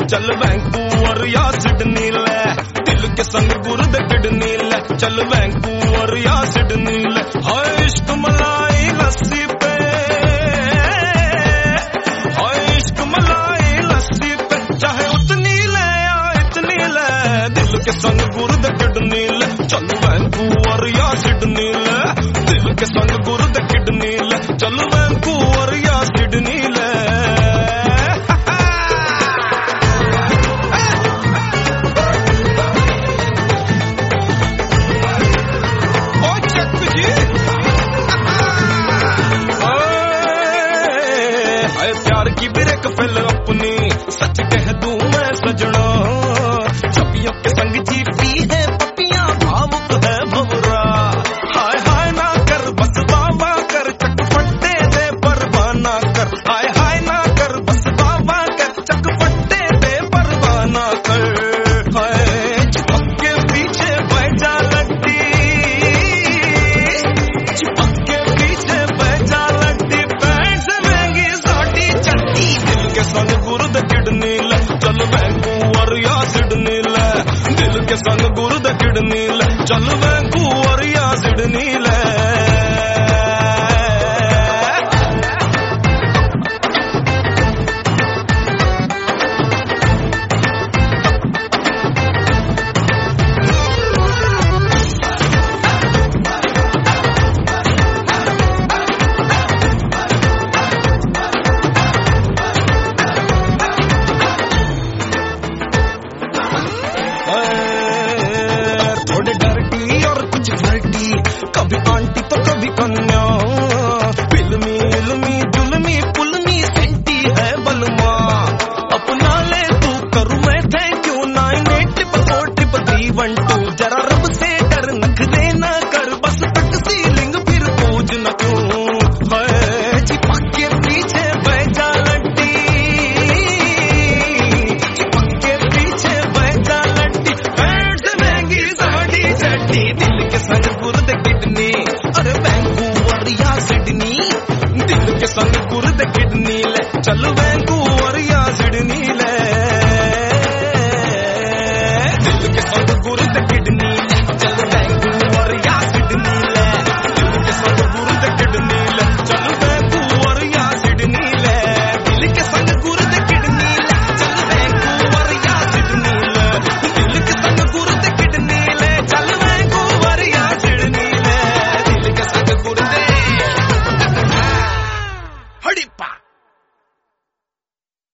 चल वैंकूवर या सिडनी ले, दिल के संग गुर्द किडनी ले, चल वैंकूवर या सिडनी ले। हाय इश्क मलाई लस्सी पे, हाय इश्क मलाई लस्सी पे, चाहे उतनी ले या इतनी ले, दिल के संग गुर्द किडनी ले, चल वैंकूवर या सिडनी ले, दिल के संग गुर्द किडनी ले, चल वैंकूवर या सिडनी ले। प्यार की ब्रेक फेल अपनी, सच कह दूं मैं सजना, छपियों के संग जीती है पपियां, भावुक है भवरा। हाय हाय ना कर बस बाबा कर, चटपटे दे परवाह ना कर, हाय हाय ना कर बस बाबा कर, चटपटे दे परवाह ना कर। हाय चिपक के पीछे बैठा लड्डी, चिपक के पीछे बैठा लड्डी, पैंट से महंगी साड़ी चड्डी, दिल के संग गुर्द किडनी ले, चल वैंकूवर या सिडनी ले, दिल के संग गुर्द किडनी ले, चल वैंकूवर या सिडनी ले। थोड़े डर्टी और कुछ फ्लर्टी, कभी आंटी तो कभी कन्या, फिल्मी इल्मी जुल्मी पुलमी सेंटी है बलमा। अपना ले तू करूं मैं थैंक यू, 98443312, जरा रब से डर नख देना कर, बस तक सीलिंग फिर पूज न क्यों। है चिपक के पीछे बैठा लड्डी, चिपक के पीछे बैठा लड्डी, पैंट से महंगी साड़ी चड्डी, दिल के संग गुर्द किडनी, अरे वैंकूवर या सिडनी, दिल के संग गुर्द किडनी ले, चल वैंकूवर